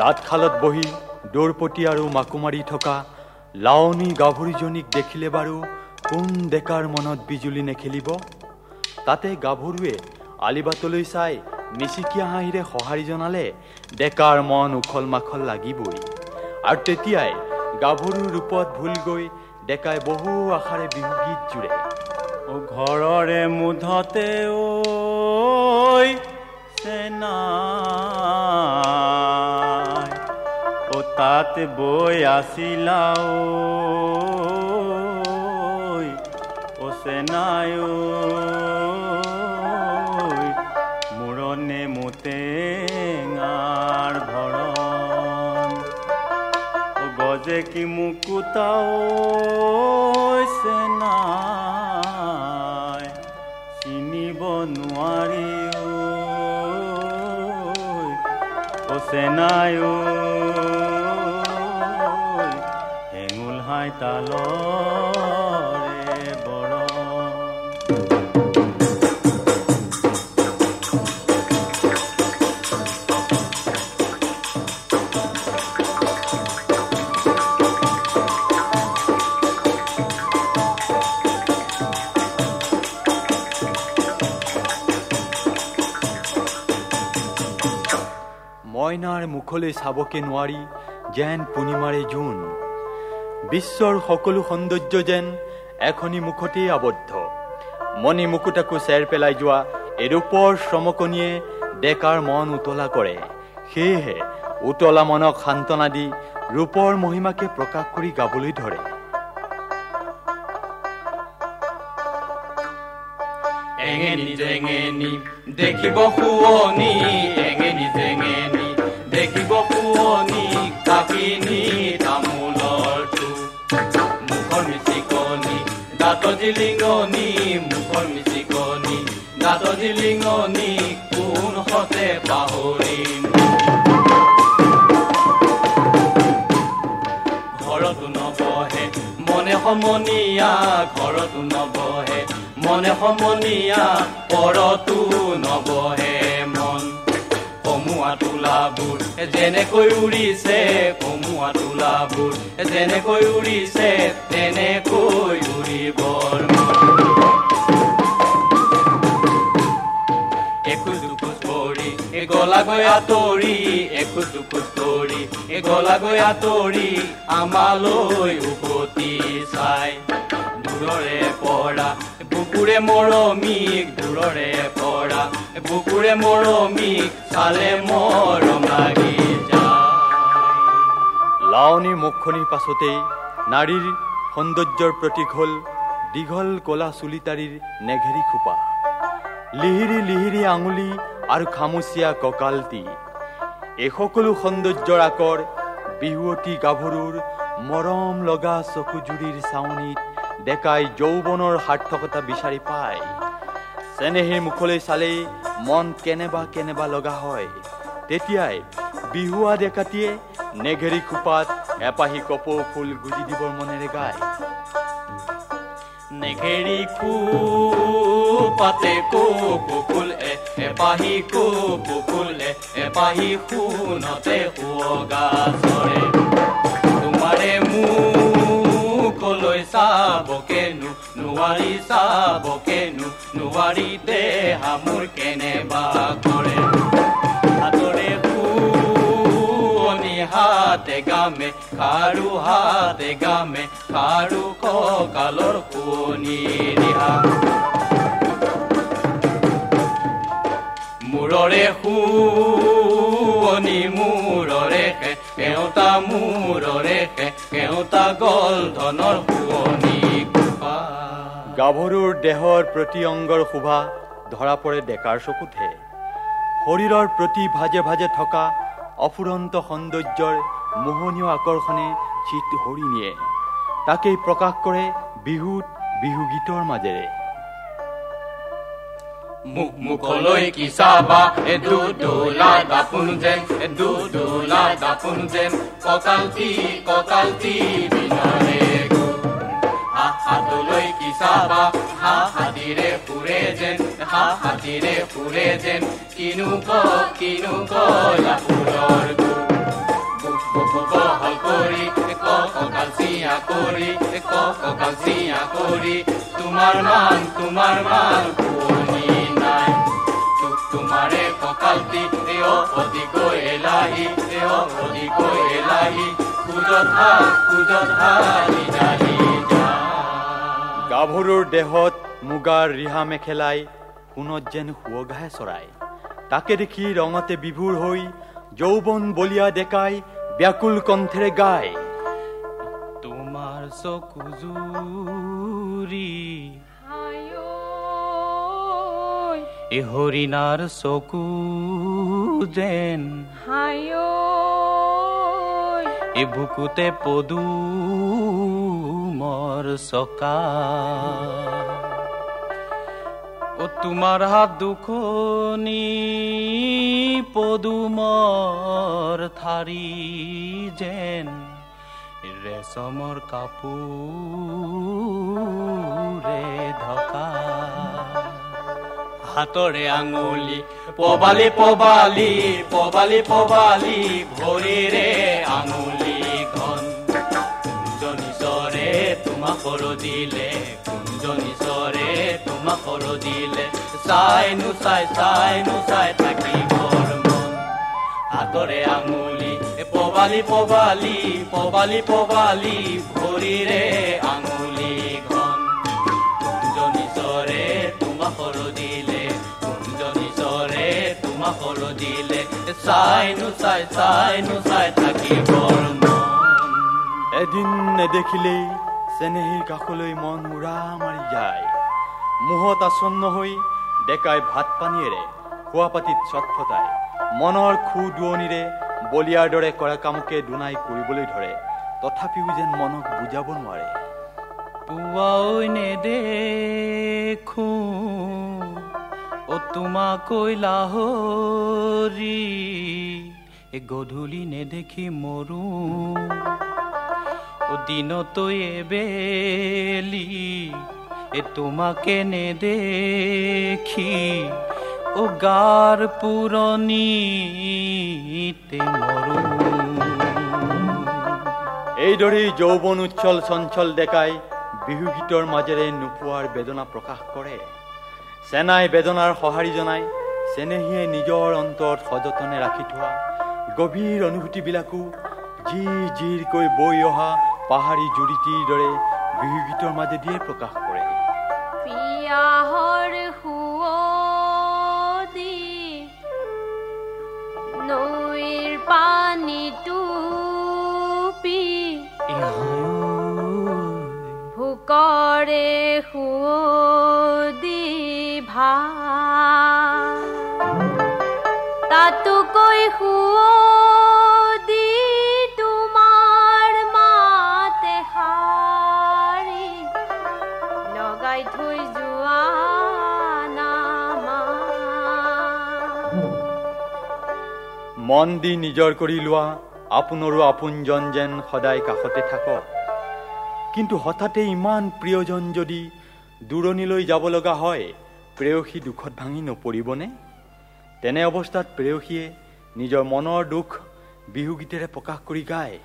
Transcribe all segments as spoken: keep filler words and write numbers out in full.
তাঁতশালত বহি দৌৰপতি আৰু মাকো মাৰি থকা লাৱনী গাভৰুজনীক দেখিলে বাৰু কোন ডেকাৰ মনত বিজুলী নেখেলিব? তাতে গাভৰুৱে আলিবাটলৈ চাই মিচিকীয়া হাঁহিৰে সঁহাৰি জনালে ডেকাৰ মন উখল মাখল লাগিবই। আৰু তেতিয়াই গাভৰুৰ ৰূপত ভুল গৈ ডেকাই বহু আশাৰে বিহু গীত জুৰে। ও ঘৰৰে মুধতে ঐ চেনাই, ও তাত বৈ আছিলা ঐ ও চেনাই, মূৰনে মোটেঙাৰ ভৰণ, ও গজে কি মুকুতা ঐ চেনাই, চিনিব নোৱাৰি ঐ ও চেনাই, হেঙুল হাই তালৰে বৰণ। মইনাৰ মুখলৈ চাবকে নোৱাৰি যেন পূৰ্ণিমাৰে জোন, বিশ্বৰ সকলো সৌন্দৰ্য যেন এখনি মুখতেই আবদ্ধ। মণি মুকুতাকো চেৰ পেলাই যোৱা এই ৰূপৰ শ্ৰমকণিয়ে ডেকাৰ মন উতলা কৰে। সেয়েহে উতলা মনক সান্তনা দি ৰূপৰ মহিমাকে প্ৰকাশ কৰি গাবলৈ ধৰে। এঙেনি জেঙেনি দেখিব শুৱনি, এঙেনি জেঙেনি দেখিব শুৱনি, কাকিনি তামোলৰ টু, মুখৰ মিচিকনি দাঁত জিলিঙনি, মুখৰ মিচিকনি দাঁত জিলিঙনি, কোন হতে পাহৰিম। ঘৰতো নবহে মনে সমনীয়া, ঘৰতো নবহে মনে সমনীয়া, পৰতো নবহে মন। কমুৱা তোলাবোৰ যেনেকৈ উৰিছে, কমুৱা তোলাবোৰ যেনেকৈ উৰিছে, তেনেকৈ উৰিবৰ মন। এখোজ দুখোজ কৰি এ গলাগৈ আঁতৰি, এখোজ দুখোজ কৰি এ গলাগৈ আঁতৰি, আমালৈ উভতি চাই দূৰৰে পৰা বুকুৰে মৰমিক, দূৰৰে পৰা বুকুৰে মৰমিক, চালে মৰম লাগি যায়। লাৱনীৰ মুখখনিৰ পাছতেই নাৰীৰ সৌন্দৰ্যৰ প্ৰতীক হ'ল দীঘল কলা চুলিতাৰিৰ নেঘেৰী খোপা, লিহিৰি লিহিৰি আঙুলি আৰু খামুচীয়া কঁকালটি। এই সকলো সৌন্দৰ্যৰ আকৰ বিহুৱতী গাভৰুৰ মৰম লগা চকুজুৰিৰ চাৱনিত ডেকাই যৌৱনৰ সাৰ্থকতা বিচাৰি পায়। চেনেহীৰ মুখলৈ চালেই মন কেনেবা কেনেবা লগা হয়। তেতিয়াই বিহুৱা ডেকাটিয়ে নেঘেৰী খোপাত এপাহি কপৌ ফুল গুজি দিবৰ মনেৰে গায়। নেঘেৰী খোপাতে কপৌ ফুল এপাহি, কপৌ ফুল এপাহি, সোণতে সুৱগা চৰে। তোমাৰে মুখলৈ চাবকেনো নোৱাৰি, চাবকেনো নোৱাৰি, দেহা মোৰ কেনেবা কৰে। হাতৰে শুৱনি হাতে গামে খাৰু, হাতে গামে খাৰু, কঁকালৰ শুৱনি ৰিহা। মূৰৰে শুৱনি মূৰৰে কেওঁতা, মূৰৰে কেওঁতা, গল ধনৰ শুৱনি খোপা। গাভৰুৰ দেহৰ প্ৰতি অংগৰ শোভা ধৰা পৰে ডেকাৰ চকুতহে। শৰীৰৰ প্ৰতি ভাজে ভাজে থকা অফুৰন্ত সৌন্দৰ্যৰ মোহনীয় আকৰ্ষণে চিত হৰি নিয়ে। তাকেই প্ৰকাশ কৰে বিহুত বিহু গীতৰ মাজেৰে। মুখ মুখলৈ কি চাবা এ দুদোলা দাপোন যেন, এ দুদোলা দাপোন যেন, কঁকালটি কঁকালটি বিনৰে গো। হাতলৈ কি চাবা হা হাতীৰে ফুৰে যেন, হা হাতীৰে ফুৰে যেন, কিনো ক কিনো কলা ফুলৰ গো। বুকু বহল কৰি কঁকাল চিঞা কৰি কঁকাল চিঞা কৰি তোমাৰ মান তোমাৰ মান শুনি নাই তোমাৰে কঁকালটি এ অধিকৈ এলাহি এ অধিকৈ এলাহি খুজত হাল খুজত হালি জালি যা গাভৰুৰ দেহত মুগাৰ ৰিহা মেখেলাই সোণত যেন সুৱগাহে চৰাই তাকে দেখি ৰঙতে বিভোৰ হৈ যৌৱন বলিয়া ডেকাই ব্যাকুল কণ্ঠেৰে গায় তোমাৰ চকুজুৰি এ হৰিণাৰ চকু যেন এ বুকুতে পদুমৰ চকা ও তোমাৰ হাত দুখনি পদুমৰ থাৰি যেন ৰেচমৰ কাপোৰে ঢকা হাতৰে আঙুলি পবালি পবালি পবালি পবালি ভৰিৰে আঙুলি ঘন কুঞ্জনিচৰে তোমাক দিলে কুঞ্জনিচৰে তোমাক দিলে চাই নুচাই চাই নুচাই থাকিবৰ মন হাতৰে আঙুলি পবালি পবালি পবালি পবালি ভৰিৰে আঙুলি ঘন কুঞ্জনিচৰে তোমাক দিলে কুঞ্জনিচৰে তোমাক দিলে চাই নুচাই চাই নুচাই থাকিবৰ মন এদিন নেদেখিলেই চেনেহীৰ কাষলৈ মন মুৰা মাৰি যায় মুহত আসন্ন হৈ ডেকাই ভাত পানীয়েৰে খোৱা পাতিত চটফটাই মনৰ খু দুৱনিৰে বলিয়াৰ দৰে কৰা কামকে দুনাই কৰিবলৈ ধৰে তথাপিও যেন মনক বুজাব নোৱাৰে পুৱাও নেদেখো ও তোমাকৈ লাহৰি এ গধূলি নেদেখি মৰো ও দিনতো এবেলি এ তোমাকে নেদেখি ও গাৰ পুৰণিতে মৰো এইদৰেই যৌৱন উচ্ছল চঞ্চল ডেকাই বিহু গীতৰ মাজেৰে নোপোৱাৰ বেদনা প্ৰকাশ কৰে চেনাই বেদনাৰ সঁহাৰি জনাই চেনেহীয়ে নিজৰ অন্তৰত সযতনে ৰাখি থোৱা গভীৰ অনুভূতিবিলাকো জি জিৰকৈ বৈ অহা পাহাৰী জুৰিটিৰ দৰে বিহু গীতৰ মাজেদিয়ে প্ৰকাশ কৰে পিয়াহৰ সুৱদি নৈৰ পানীটো পি ভোকৰে সুৱদি ভা তাতোকৈ সুৱদি তোমাৰ মাতে শাৰী লগাই থৈ যোৱা নামা মন দি নিজৰ কৰি লোৱা আপোনাৰো আপোনজন যেন সদায় কাষতে থাকক কিন্তু হঠাতে ইমান প্ৰিয়জন যদি দূৰণিলৈ যাব লগা হয় প্ৰেয়সী দুখত ভাঙি নপৰিবনে তেনে অৱস্থাত প্ৰেয়সীয়ে নিজৰ মনৰ দুখ বিহু গীতেৰে প্ৰকাশ কৰি গায়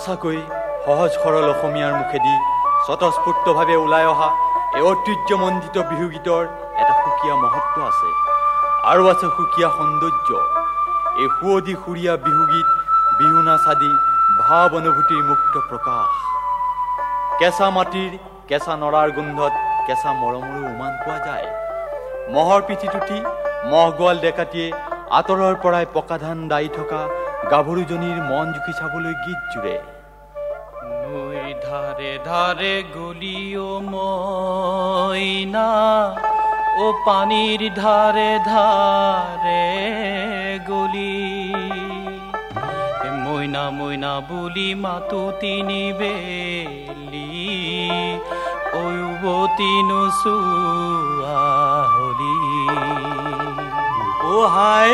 সঁচাকৈ সহজ সৰল অসমীয়াৰ মুখেদি স্বতঃস্ফূৰ্তভাৱে ওলাই অহা এই ঐতিহ্যমণ্ডিত বিহুগীতৰ এটা সুকীয়া মহত্ব আছে আৰু আছে সুকীয়া সৌন্দৰ্য। এই সুৱদি সুৰীয়া বিহুগীত বিহু নাচ আদি ভাৱ অনুভূতিৰ মুক্ত প্ৰকাশ। কেঁচা মাটিৰ কেঁচা নৰাৰ গোন্ধত কেঁচা মৰমৰো উমান পোৱা যায়। মহৰ পিঠিত উঠি মহ গোৱাল ডেকাটিয়ে আঁতৰৰ পৰাই পকা ধান দাই থকা গাভৰুজনীৰ মন জুখি চাবলৈ গীত জুৰে। নৈ ধাৰে ধাৰে গলিও মইনা, ও পানীৰ ধাৰে ধাৰে গলি, মইনা মইনা বুলি মাতো তিনি বেলি, ঐ উভতি নোচোৱা হলি। ও হায়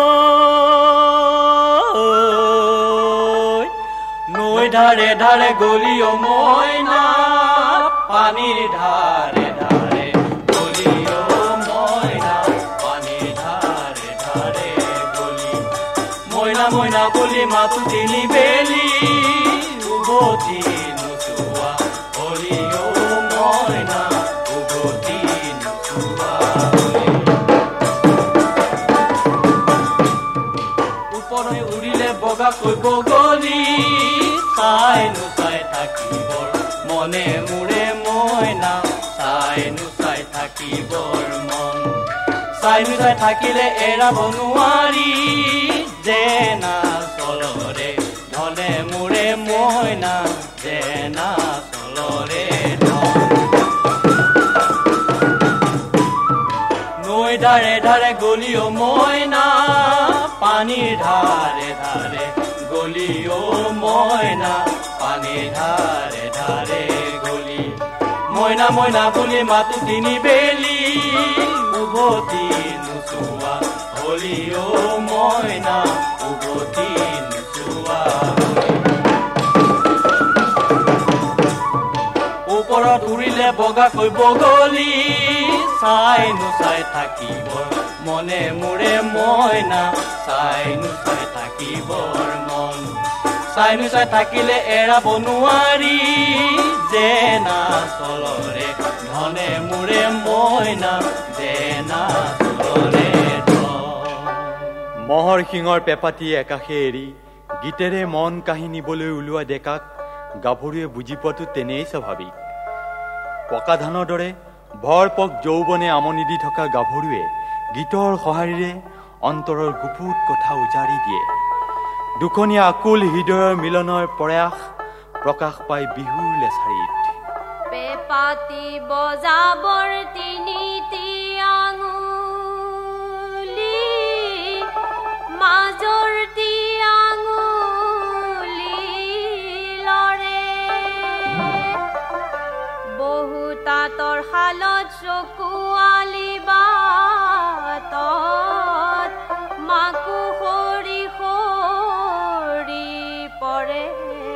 নৈ ধাৰে ধাৰে গলিও মইনা, পানীৰ ধাৰে ধাৰে গলিও মইনা, পানীৰ ধাৰে ধাৰে গলি, মইনা মইনা বুলি মাতো তিনি বেলি, উভতি নোচোৱা হলি। ও মইনা উভতি নোচোৱা হলি। ওপৰলৈ উৰিলে বগাকৈ বগলী, চাই নোচাই থাকিবৰ মনে মোৰে মইনা, চাই নোচাই থাকিবৰ মন, চাই নোচাই থাকিলে এৰাব নোৱাৰি, জেনা চলৰে ধনে মোৰে মইনা, জেনা চলৰে ধন। নৈ ধাৰে ধাৰে গলিও মইনা, পানীৰ ধাৰে ধাৰে গলিও মইনা, পানীৰ ধাৰে ধাৰে গলি, মইনা মইনা বুলি মাতো তিনি বেলি, উভতি নোচোৱা হলি। ও মইনা উভতি নোচোৱা হলি। ওপৰত উৰিলে বগাকৈ বগলী, চাই নোচাই থাকিবৰ মনে মোৰে মইনা, চাই নোচাই থাকিবৰ মন, চাই নোচাই থাকিলে এৰাব নোৱাৰি, জেনা চলৰে ধনে মোৰে মইনা, জেনা চলৰে ধন। মহৰ শিঙৰ পেপাটি একাষে এৰি গীতেৰে মন কাহি নিবলৈ ওলোৱা ডেকাক গাভৰুৱে বুজি পোৱাটো তেনেই স্বাভাৱিক। পকা ধানৰ দৰে ভৰপক যৌৱনে আমনি দি থকা গাভৰুৱে গীতৰ সঁহাৰিৰে অন্তৰৰ গুপুত কথা উজাৰি দিয়ে। দুখনীয়া আকুল হৃদয়ৰ মিলনৰ প্ৰয়াস প্ৰকাশ পায় বিহুৰ লেছাৰীত। পেপাতি বজাবৰ তিনিটি আঙুলি, মাজৰটি আঙুলি লৰে, বহু তাঁতৰ শালত চকুৱালি বাটত, মাকো সৰি সৰি পৰে।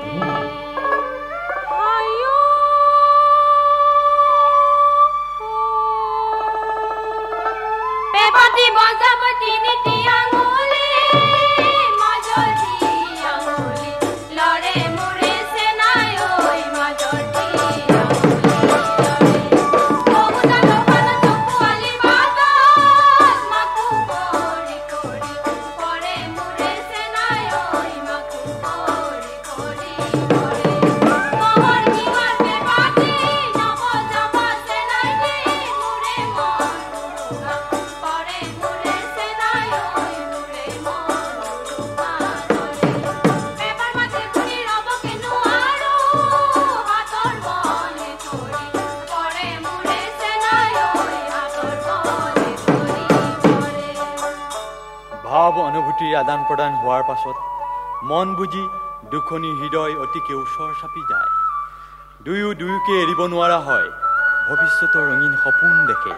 পেপাতি বজাব তিনিটি আঙুলি, মাজৰটি আঙুলি লৰে মোৰে চেনাই, ঐ মাজৰটি আঙুলি লৰে, বহু তাঁতৰ শালত চকুৱালি বাটত, মাকো সৰি সৰি পৰে মোৰে চেনাই, ঐ মাকো সৰি সৰি পৰে। মহৰ শিঙৰ পেপাতি নবজাব চেনাই দি, মোৰে মন উৰুঙা পৰে মোৰে চেনাই, ঐ মোৰে মন উৰুঙা ধৰে। পেপাৰ মাটি ঘূৰি ৰ'বকে নোৱাৰো, হাতৰ বলে ধৰি পৰে মোৰে চেনাই, ঐ হাতৰ বলে ধৰি পৰে। ভাৱ অনুভূতিৰ আদান প্ৰদান হোৱাৰ পাছত মন বুজি দুখনী হৃদয় অতিকে ওচৰ চাপি যায়। দুয়ো দুয়োকে এৰিব নোৱাৰা হয়, ভৱিষ্যতৰ ৰঙীন সপোন দেখে।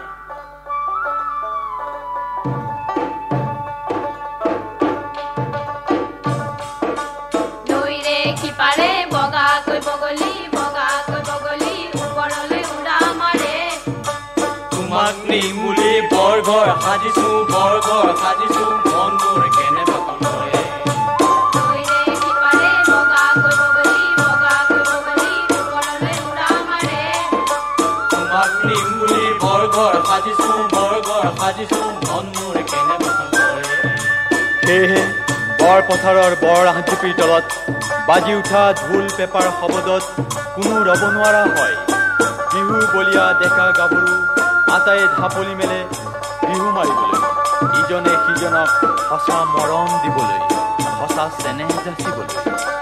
নৈৰে সিপাৰে বগাকৈ বগলী, বগাকৈ বগলী ওপৰলৈ উৰা মাৰে, তোমাক নিমুলি বৰঘৰ সাজিছো, বৰঘৰ সাজিছো, মন মোৰ কেনে বাকলৰে। নৈৰে সিপাৰে বগাকৈ বগলী, বাচিছো মন মোৰ কেনে পচন্দ কৰে সেয়েহে বৰ পথাৰৰ বৰ আঁহজুপিৰ তলত বাজি উঠা ঢোল পেপাৰ শব্দত কোনো ৰব নোৱাৰা হয় বিহু বলিয়া ডেকা গাভৰু আটায়ে ঢাপলি মেলে বিহু মাৰিবলৈ ইজনে সিজনক সঁচা মৰম দিবলৈ সঁচা চেনেহ যাচিবলৈ